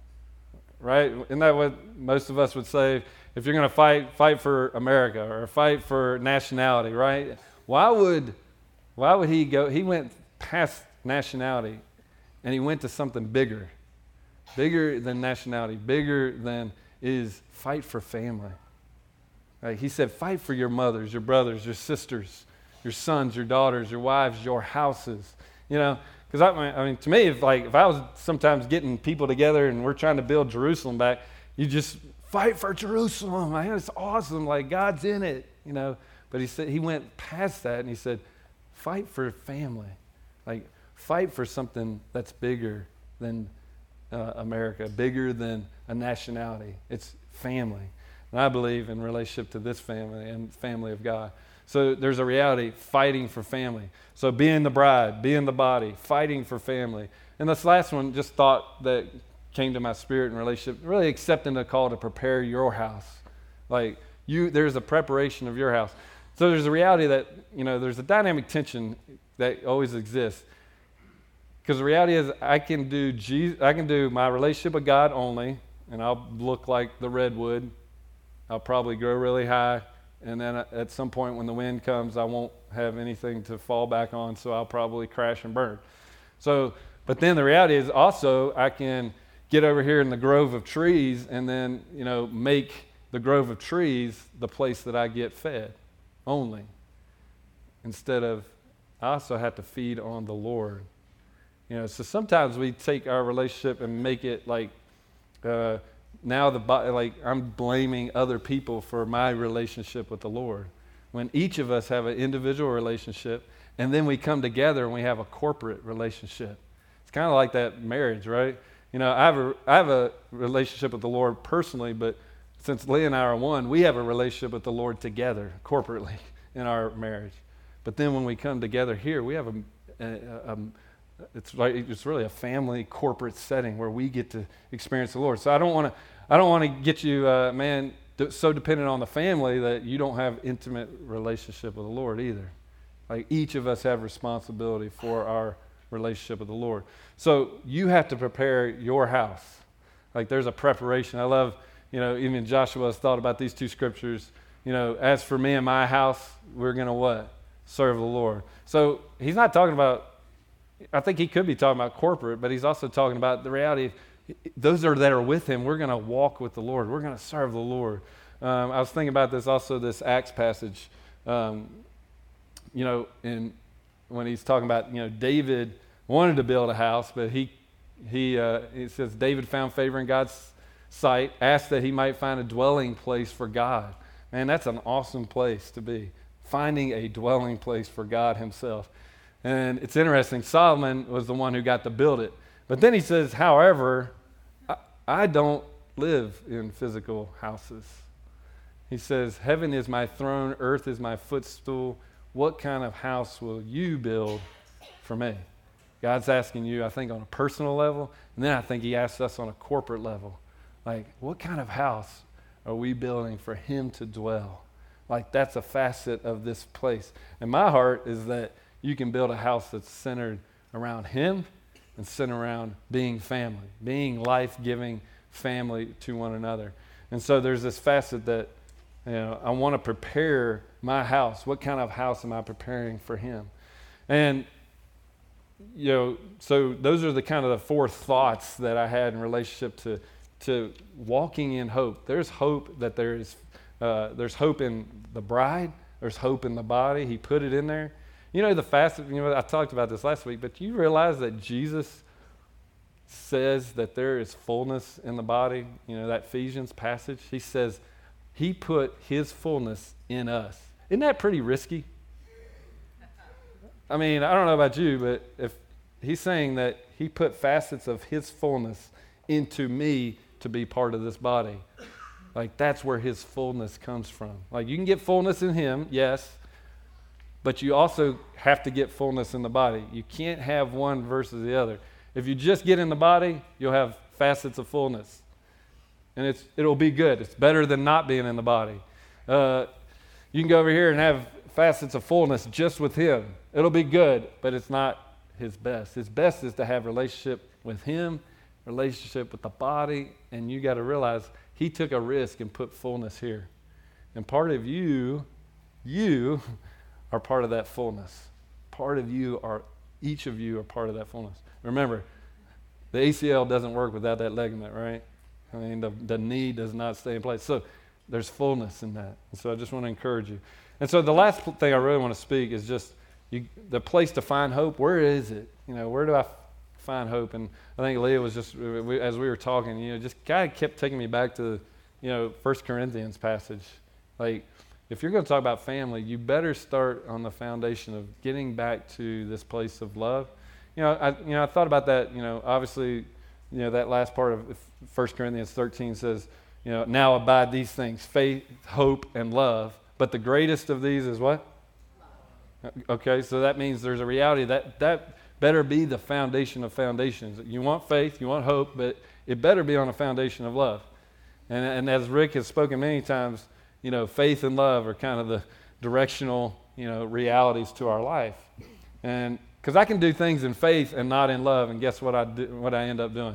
Right? Isn't that what most of us would say? If you're going to fight, fight for America or fight for nationality, right? Why would, why would he go? He went past nationality, and he went to something bigger, bigger than nationality, bigger than is fight for family. Right? He said, fight for your mothers, your brothers, your sisters, your sons, your daughters, your wives, your houses. You know. Because I, I mean, to me, if like if I was sometimes getting people together and we're trying to build Jerusalem back, you just fight for Jerusalem. Man, it's awesome. Like God's in it, you know. But he said he went past that and he said, fight for family, like fight for something that's bigger than uh, America, bigger than a nationality. It's family, and I believe in relationship to this family and family of God. So there's a reality, fighting for family. So being the bride, being the body, fighting for family. And this last one, just thought that came to my spirit in relationship, really accepting the call to prepare your house. Like you, there's a preparation of your house. So there's a reality that, you know, there's a dynamic tension that always exists. Because the reality is I can do Jesus, I can do my relationship with God only, and I'll look like the redwood. I'll probably grow really high. And then at some point when the wind comes, I won't have anything to fall back on, so I'll probably crash and burn. So, but then the reality is also I can get over here in the grove of trees and then, you know, make the grove of trees the place that I get fed only. Instead of, I also have to feed on the Lord. You know, so sometimes we take our relationship and make it like, uh, now the bo- like I'm blaming other people for my relationship with the Lord. When each of us have an individual relationship, and then we come together and we have a corporate relationship. It's kind of like that marriage, right? You know, I have a I have a relationship with the Lord personally, but since Leah and I are one, we have a relationship with the Lord together, corporately, in our marriage. But then when we come together here, we have a, a, a, a it's like it's really a family corporate setting where we get to experience the Lord. So I don't want to I don't want to get you, uh, man, so dependent on the family that you don't have intimate relationship with the Lord either. Like each of us have responsibility for our relationship with the Lord. So you have to prepare your house. Like there's a preparation. I love, you know, even Joshua has thought about these two scriptures. You know, as for me and my house, we're going to what? Serve the Lord. So he's not talking about, I think he could be talking about corporate, but he's also talking about the reality of those are, that are with him. We're going to walk with the Lord. We're going to serve the Lord. Um, I was thinking about this also, this Acts passage, um, you know, in when he's talking about, you know, David wanted to build a house, but he, he, uh, it says David found favor in God's sight, asked that he might find a dwelling place for God. Man, that's an awesome place to be, finding a dwelling place for God himself. And it's interesting, Solomon was the one who got to build it. But then he says, however, I, I don't live in physical houses. He says, heaven is my throne, earth is my footstool. What kind of house will you build for me? God's asking you, I think, on a personal level, and then I think he asks us on a corporate level. Like, what kind of house are we building for him to dwell? Like, that's a facet of this place. And my heart is that you can build a house that's centered around him and centered around being family, being life-giving family to one another. And so there's this facet that, you know, I want to prepare my house. What kind of house am I preparing for him? And, you know, so those are the kind of the four thoughts that I had in relationship to to walking in hope. There's hope that there is, uh, there's hope in the bride. There's hope in the body. He put it in there. You know, the fast, you know, I talked about this last week, but you realize that Jesus says that there is fullness in the body. You know, that Ephesians passage, he says he put his fullness in us. Isn't that pretty risky? I mean, I don't know about you, but if he's saying that he put facets of his fullness into me to be part of this body, like that's where his fullness comes from. Like you can get fullness in him, yes, but you also have to get fullness in the body. You can't have one versus the other. If you just get in the body, you'll have facets of fullness. And it's it'll be good. It's better than not being in the body. Uh, you can go over here and have facets of fullness just with him. It'll be good, but it's not his best. His best is to have relationship with him, relationship with the body, and you got to realize he took a risk and put fullness here. And part of you, you are part of that fullness. Part of you are, each of you are part of that fullness. Remember, the A C L doesn't work without that ligament, right? I mean, the, the knee does not stay in place. So there's fullness in that. And so I just want to encourage you. And so the last thing I really want to speak is just you, the place to find hope. Where is it? You know, where do I find hope? And I think Leah was just, we, as we were talking, you know, just God kept taking me back to, you know, First Corinthians passage. Like, if you're going to talk about family, you better start on the foundation of getting back to this place of love. You know, I, you know, I thought about that. You know, obviously, you know, that last part of First Corinthians thirteen says, you know, now abide these things: faith, hope, and love. But the greatest of these is what? Love. Okay, so that means there's a reality that that better be the foundation of foundations. You want faith, you want hope, but it better be on a foundation of love. And, and as Rick has spoken many times, you know, faith and love are kind of the directional, you know, realities to our life. And because I can do things in faith and not in love, and guess what I do, what I end up doing?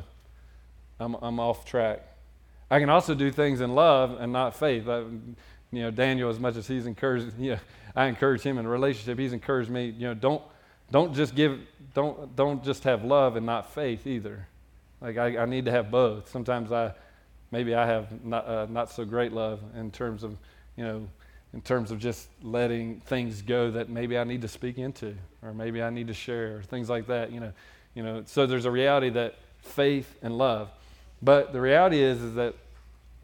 I'm I'm off track. I can also do things in love and not faith. I, you know, Daniel, as much as he's encouraged, you know, I encourage him in a relationship. He's encouraged me. You know, don't don't just give, don't don't just have love and not faith either. Like I, I need to have both. Sometimes I. Maybe I have not, uh, not so great love in terms of, you know, in terms of just letting things go that maybe I need to speak into, or maybe I need to share, or things like that. You know, you know. So there's a reality that faith and love, but the reality is is that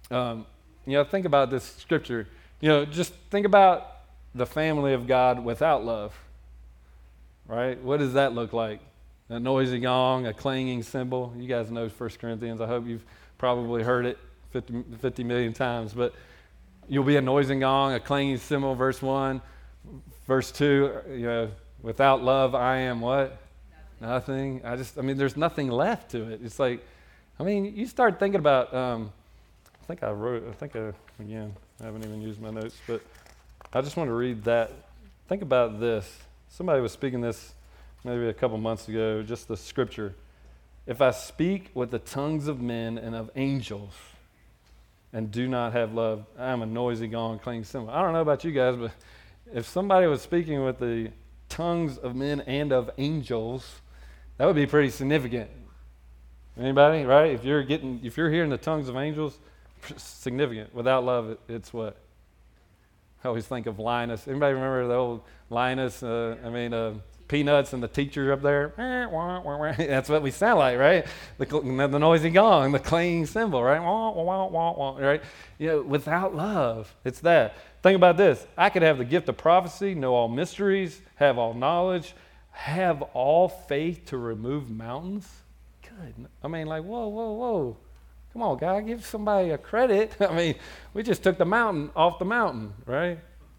Um, you know, think about this scripture. You know, just think about the family of God without love, right? What does that look like? A noisy gong, a clanging cymbal. You guys know First Corinthians. I hope you've probably heard it fifty, fifty million times. But you'll be a noisy gong, a clanging cymbal, verse one. Verse two, you know, without love, I am what? Nothing. nothing. I just, I mean, there's nothing left to it. It's like, I mean, you start thinking about, um, I think I wrote, I think I, again, I haven't even used my notes, but I just want to read that. Think about this. Somebody was speaking this maybe a couple months ago, just the scripture. If I speak with the tongues of men and of angels and do not have love, I am a noisy gong, clanging cymbal. I don't know about you guys, but if somebody was speaking with the tongues of men and of angels, that would be pretty significant. Anybody, right? If you're getting, if you're hearing the tongues of angels, significant. Without love, it, it's what? I always think of Linus. Anybody remember the old Linus? Uh, I mean, uh, Peanuts and the teacher up there. That's what we sound like, right? The, the noisy gong, the clanging cymbal, right? Right? You know, without love, it's that. Think about this. I could have the gift of prophecy, know all mysteries, have all knowledge, have all faith to remove mountains. Good. I mean, like, whoa, whoa, whoa. Come on, God, give somebody a credit. I mean, we just took the mountain off the mountain, right?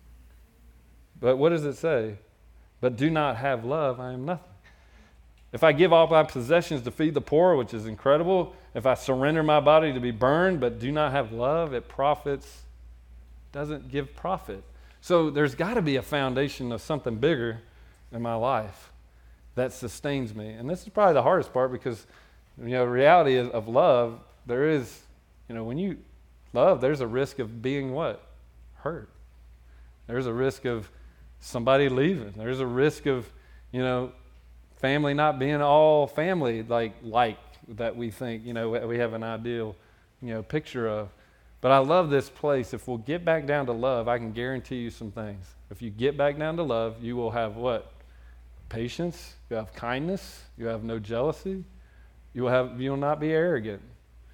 But what does it say? But do not have love, I am nothing. If I give all my possessions to feed the poor, which is incredible, if I surrender my body to be burned, but do not have love, it profits, doesn't give profit. So there's got to be a foundation of something bigger in my life that sustains me. And this is probably the hardest part because, you know, the reality is, of love, there is, you know, when you love, there's a risk of being what? Hurt. There's a risk of somebody leaving. There's a risk of, you know, family not being all family like like that we think, you know, we have an ideal, you know, picture of. But I love this place. If we'll get back down to love, I can guarantee you some things. If you get back down to love, you will have what? Patience. You have kindness. You have no jealousy. You will have. You will not be arrogant.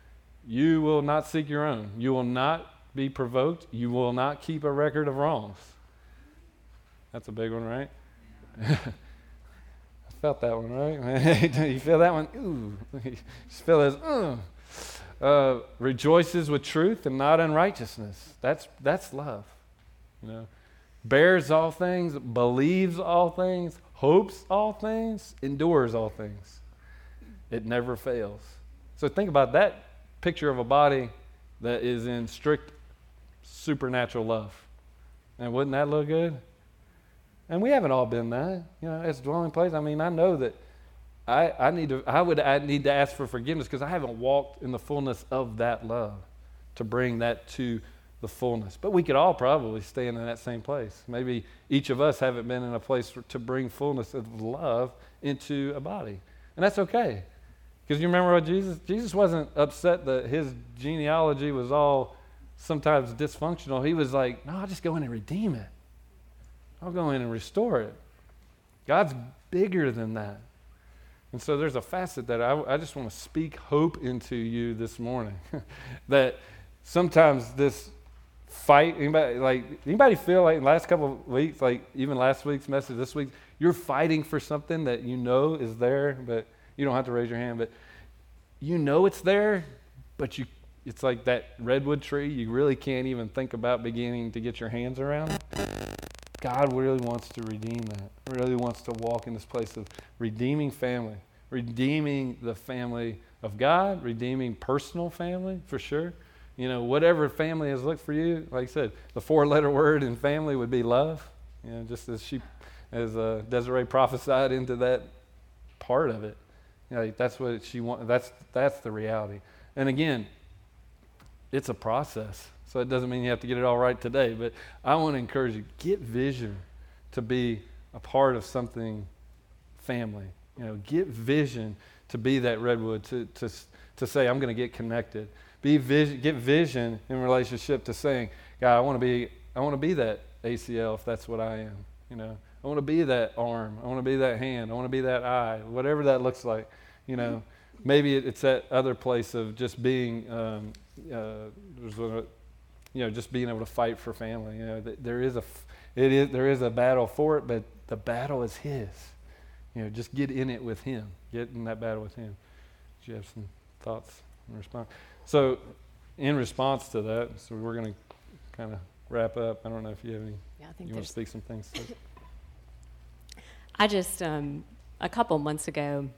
You will not seek your own. You will not be provoked. You will not keep a record of wrongs. That's a big one, right? I felt that one, right? You feel that one? Ooh. You just feel this, ooh. Uh, rejoices with truth and not in righteousness. That's that's love. You know, bears all things, believes all things, hopes all things, endures all things. It never fails. So think about that picture of a body that is in strict supernatural love. And wouldn't that look good? And we haven't all been that, you know, as a dwelling place. I mean, I know that I, I need to, I would I need to ask for forgiveness because I haven't walked in the fullness of that love to bring that to the fullness. But we could all probably stand in that same place. Maybe each of us haven't been in a place for, to bring fullness of love into a body. And that's okay. Because you remember what Jesus, Jesus wasn't upset that his genealogy was all sometimes dysfunctional. He was like, no, I'll just go in and redeem it. I'll go in and restore it. God's bigger than that. And so there's a facet that I, I just want to speak hope into you this morning. That sometimes this fight, anybody, like, anybody feel like in the last couple of weeks, like even last week's message, this week, you're fighting for something that you know is there, but you don't have to raise your hand, but you know it's there, but you it's like that redwood tree, you really can't even think about beginning to get your hands around it. God really wants to redeem that. Really wants to walk in this place of redeeming family, redeeming the family of God, redeeming personal family for sure. You know, whatever family has looked for you, like I said, the four-letter word in family would be love. You know, just as she, as uh, Desiree prophesied into that part of it. You know, that's what she wants. That's that's the reality. And again, it's a process. So it doesn't mean you have to get it all right today, but I want to encourage you, get vision to be a part of something family. You know, get vision to be that redwood, to to to say, I'm going to get connected. Be vision, get vision in relationship to saying, God, I want to be I want to be that A C L if that's what I am. You know, I want to be that arm. I want to be that hand. I want to be that eye, whatever that looks like. You know, maybe it's that other place of just being um, uh, there's a, you know, just being able to fight for family. You know, th- there is a, f- it is there is a battle for it, but the battle is His. You know, just get in it with Him. Get in that battle with Him. Do you have some thoughts in response? So, in response to that, so we're going to kind of wrap up. I don't know if you have any. Yeah, I think you want there's. to speak some things. To it? I just um, a couple months ago,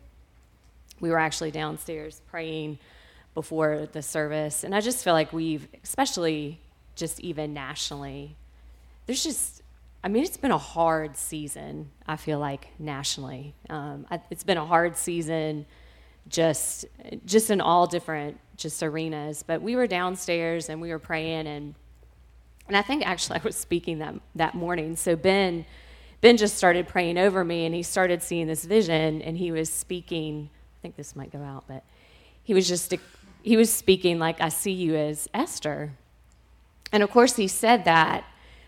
we were actually downstairs praying before the service, and I just feel like we've, especially just even nationally, there's just, I mean, it's been a hard season, I feel like, nationally. Um, I, it's been a hard season just just in all different just arenas. But we were downstairs, and we were praying, and and I think actually I was speaking that that morning. So Ben, Ben just started praying over me, and he started seeing this vision, and he was speaking, I think this might go out, but he was just, he was speaking like, I see you as Esther. And of course he said that,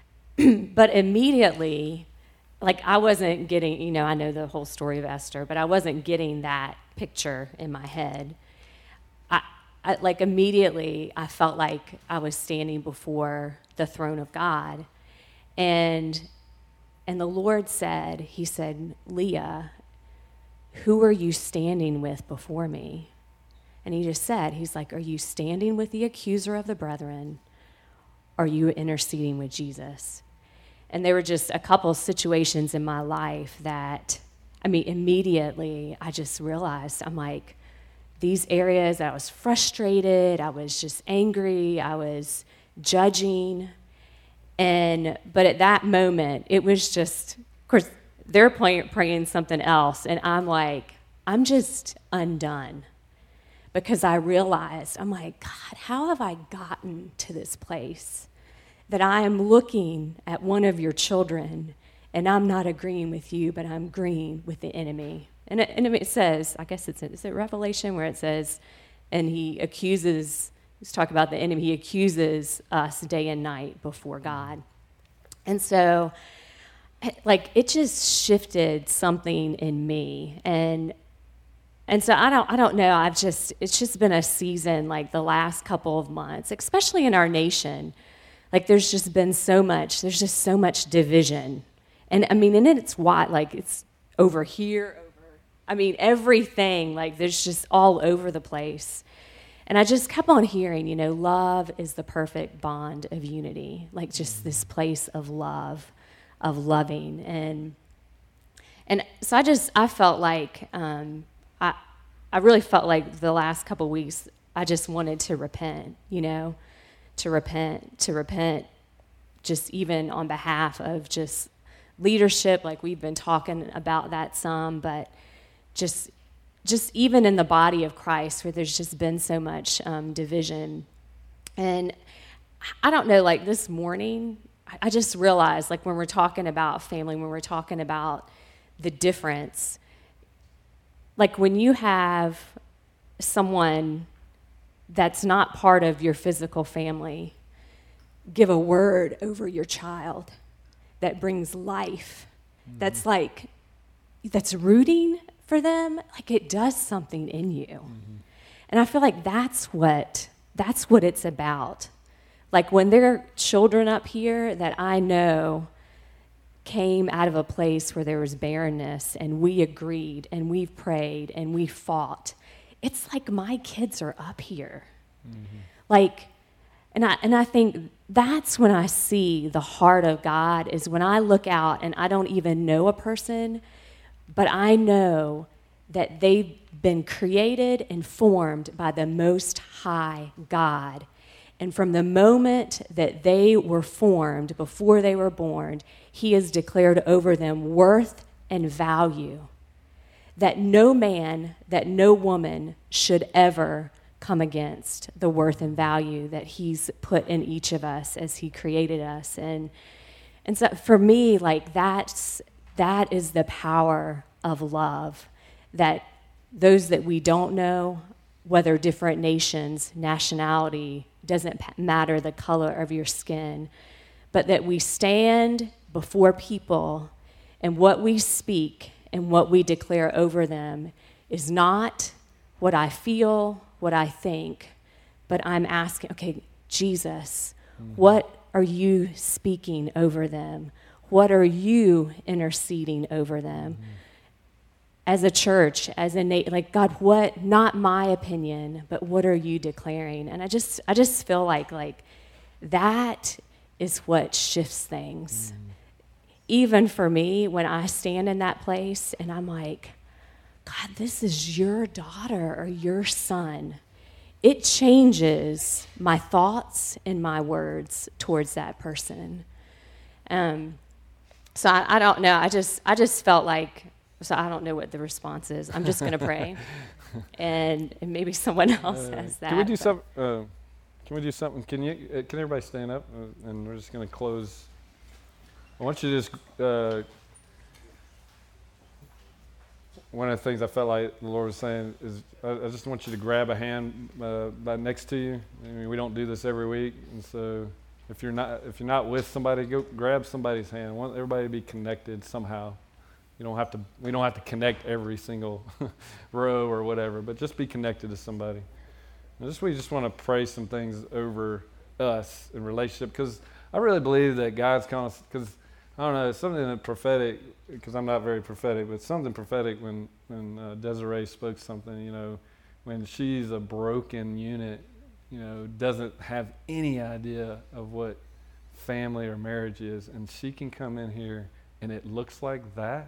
but immediately, like I wasn't getting, you know, I know the whole story of Esther, but I wasn't getting that picture in my head. I, I like immediately I felt like I was standing before the throne of God. And and the Lord said, he said, Leah, who are you standing with before me? And he just said, he's like, are you standing with the accuser of the brethren? Are you interceding with Jesus? And there were just a couple situations in my life that, I mean, immediately I just realized, I'm like, these areas that I was frustrated, I was just angry, I was judging. And, but at that moment, it was just, of course, they're praying, praying something else. And I'm like, I'm just undone. Because I realized, I'm like, God, how have I gotten to this place that I am looking at one of your children and I'm not agreeing with you, but I'm agreeing with the enemy. And it, and it says, I guess it's, is it Revelation where it says, and he accuses, he's talking about the enemy, he accuses us day and night before God. And so, like, it just shifted something in me. And And so I don't I don't know, I've just, it's just been a season, like the last couple of months, especially in our nation. Like there's just been so much, there's just so much division. And I mean, and it's why, like it's over here, over, I mean, everything, like there's just all over the place. And I just kept on hearing, you know, love is the perfect bond of unity, like just this place of love, of loving. And and so I just, I felt like, um, I I really felt like the last couple of weeks, I just wanted to repent, you know, to repent, to repent, just even on behalf of just leadership, like we've been talking about that some, but just just even in the body of Christ where there's just been so much um, division. And I don't know, like this morning, I just realized, like when we're talking about family, when we're talking about the difference, like when you have someone that's not part of your physical family give a word over your child that brings life, mm-hmm. that's like, that's rooting for them, like it does something in you. Mm-hmm. And I feel like that's what, that's what it's about. Like when there are children up here that I know came out of a place where there was barrenness and we agreed and we've prayed and we fought. It's like my kids are up here. Mm-hmm. Like, and I and I think that's when I see the heart of God is when I look out and I don't even know a person, but I know that they've been created and formed by the Most High God. And from the moment that they were formed, before they were born, he has declared over them worth and value that no man, that no woman should ever come against the worth and value that he's put in each of us as he created us. And and so for me, like that's, that is the power of love, that those that we don't know, whether different nations, nationality, doesn't matter the color of your skin, but that we stand before people and what we speak and what we declare over them is not what I feel, what I think, but I'm asking, okay, Jesus, mm-hmm. what are you speaking over them? What are you interceding over them? Mm-hmm. As a church, as a na- like God, what? Not my opinion, but what are you declaring? And I just, I just feel like, like that is what shifts things. Mm. Even for me, when I stand in that place and I'm like, God, this is your daughter or your son. It changes my thoughts and my words towards that person. Um, so I, I don't know. I just, I just felt like. So I don't know what the response is. I'm just going to pray, and, and maybe someone else uh, has that. Can we do some? Uh, can we do something? Can you? Uh, can everybody stand up? Uh, and we're just going to close. I want you to just. Uh, one of the things I felt like the Lord was saying is, I, I just want you to grab a hand uh, by next to you. I mean, we don't do this every week, and so if you're not if you're not with somebody, go grab somebody's hand. I want everybody to be connected somehow. You don't have to. We don't have to connect every single row or whatever, but just be connected to somebody. And just we just want to pray some things over us in relationship, because I really believe that God's kind of, because I don't know, it's something that prophetic, because I'm not very prophetic, but something prophetic when when uh, Desiree spoke something. You know, when she's a broken unit, you know, doesn't have any idea of what family or marriage is, and she can come in here and it looks like that.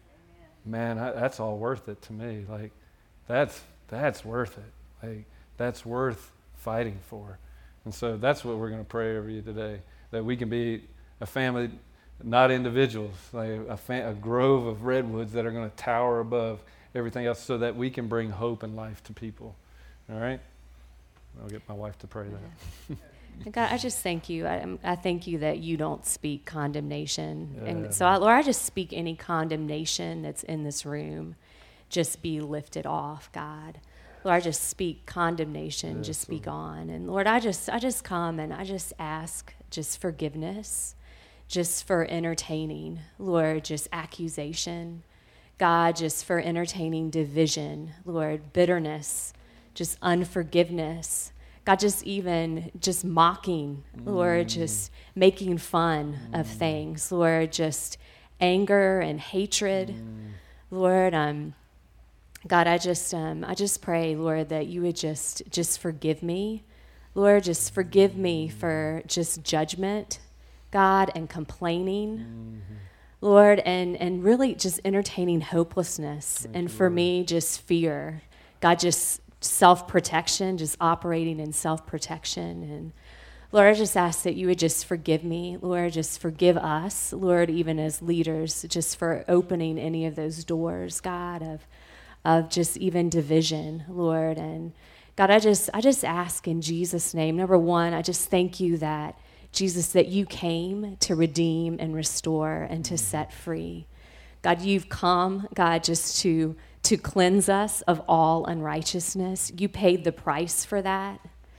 Man, I, that's all worth it to me. Like, that's that's worth it. Like, that's worth fighting for. And so that's what we're going to pray over you today, that we can be a family, not individuals, like a, fa- a grove of redwoods that are going to tower above everything else, so that we can bring hope and life to people. All right? I'll get my wife to pray that. God, I just thank you. I, I thank you that you don't speak condemnation. Yeah. And so, I, Lord, I just speak any condemnation that's in this room, just be lifted off, God. Lord, I just speak condemnation, yes, just be gone. And Lord, I just I just come and I just ask just forgiveness, just for entertaining, Lord, just accusation. God, just for entertaining division, Lord, bitterness, just unforgiveness. God, just even just mocking, mm. Lord, just making fun mm. of things, Lord, just anger and hatred, mm. Lord. Um, God, I just um, I just pray, Lord, that you would just just forgive me, Lord, just forgive me for just judgment, God, and complaining, mm-hmm. Lord, and and really just entertaining hopelessness, Thank and for Lord. me, just fear, God, just self-protection, just operating in self-protection. And Lord, I just ask that you would just forgive me, Lord, just forgive us, Lord, even as leaders, just for opening any of those doors, God, of of just even division, Lord. And God, I just I just ask in Jesus' name, number one, I just thank you that, Jesus, that you came to redeem and restore and to set free. God, you've come, God, just to to cleanse us of all unrighteousness. You paid the price for that.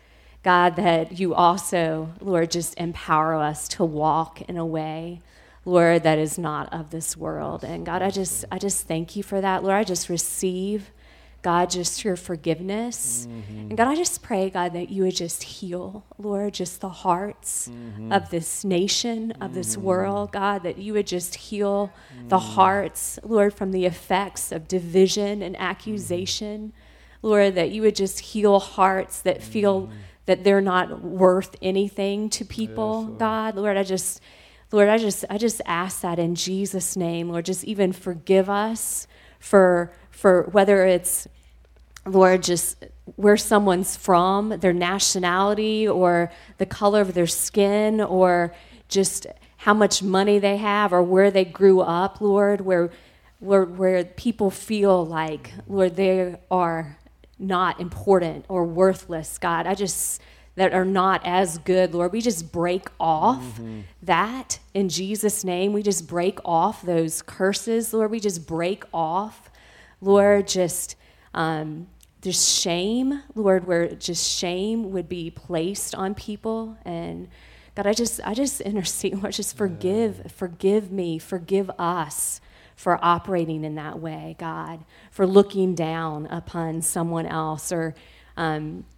God, that you also, Lord, just empower us to walk in a way, Lord, that is not of this world. And God, I just I just thank you for that. Lord, I just receive, God, just your forgiveness. Mm-hmm. And God, I just pray, God, that you would just heal, Lord, just the hearts mm-hmm. of this nation, of mm-hmm. this world, God, that you would just heal mm-hmm. the hearts, Lord, from the effects of division and accusation. Mm-hmm. Lord, that you would just heal hearts that mm-hmm. feel that they're not worth anything to people, yes, God. Lord, I just, Lord, I just, I just ask that in Jesus' name, Lord, just even forgive us for, for whether it's, Lord, just where someone's from, their nationality, or the color of their skin, or just how much money they have, or where they grew up, Lord, where where where people feel like, Lord, they are not important or worthless, God. I just, that are not as good, Lord. We just break off mm-hmm. that in Jesus' name. We just break off those curses, Lord. We just break off, Lord, just um, there's shame, Lord, where just shame would be placed on people. And God, I just I just intercede, Lord, just forgive, yeah. forgive me, forgive us for operating in that way, God, for looking down upon someone else, or um,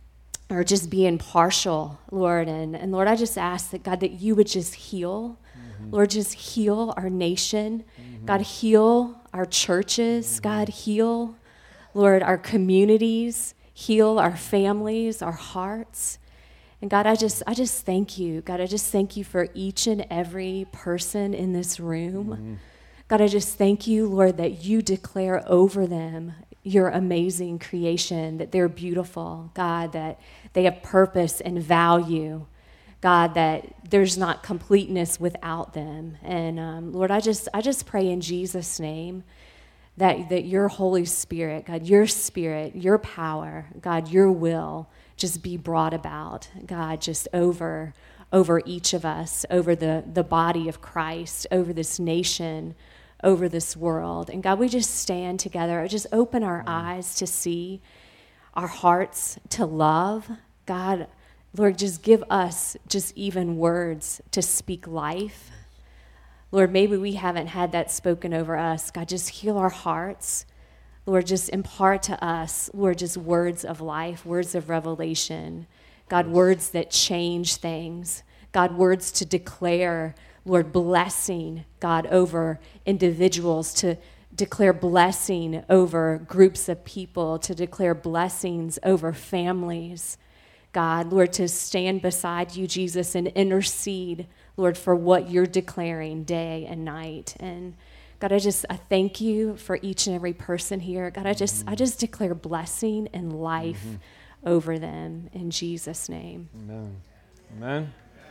or just be impartial, Lord. And, and Lord, I just ask that, God, that you would just heal. Mm-hmm. Lord, just heal our nation. Mm-hmm. God, heal our churches. Mm-hmm. God, heal, Lord, our communities. Heal our families, our hearts. And God, I just I just thank you. God, I just thank you for each and every person in this room. Mm-hmm. God, I just thank you, Lord, that you declare over them your amazing creation, that they're beautiful. God, that they have purpose and value. God, that there's not completeness without them. And um, Lord, I just I just pray in Jesus' name that, that your Holy Spirit, God, your spirit, your power, God, your will, just be brought about, God, just over over each of us, over the, the body of Christ, over this nation, over this world. And God, we just stand together, just open our eyes to see, our hearts to love. God, Lord, just give us just even words to speak life. Lord, maybe we haven't had that spoken over us. God, just heal our hearts. Lord, just impart to us, Lord, just words of life, words of revelation. God, words that change things. God, words to declare, Lord, blessing, God, over individuals, to declare blessing over groups of people, to declare blessings over families. God, Lord, to stand beside you, Jesus, and intercede, Lord, for what you're declaring day and night. And God, I just, I thank you for each and every person here. God, I just, mm-hmm. I just declare blessing and life mm-hmm. over them in Jesus' name. Amen. Amen.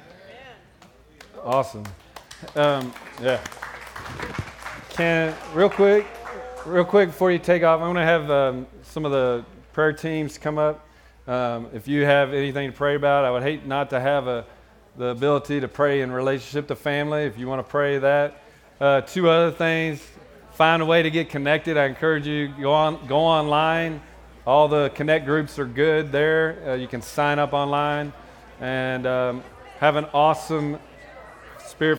Awesome. Um, yeah. Can, real quick, real quick before you take off, I want to have um, some of the prayer teams come up. Um, if you have anything to pray about, I would hate not to have a, the ability to pray in relationship to family. If you want to pray that. Uh, two other things, find a way to get connected. I encourage you, go on, go online. All the Connect groups are good there. Uh, you can sign up online and um, have an awesome Spirit